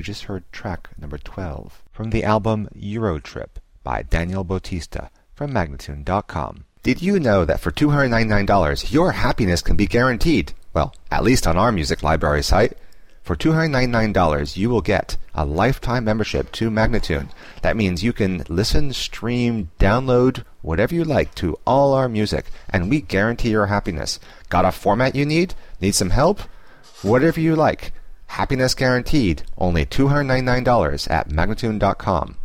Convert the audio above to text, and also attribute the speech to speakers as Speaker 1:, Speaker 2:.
Speaker 1: just heard track number 12 from the album Eurotrip by Daniel Bautista from Magnatune.com. Did you know that for $299 your happiness can be guaranteed? Well, at least on our music library site. For $299 you will get a lifetime membership to Magnatune. That means you can listen, stream, download, whatever you like to all our music, and we guarantee your happiness. Got a format you need? Need some help? Whatever you like. Happiness guaranteed. Only $299 at Magnatune.com.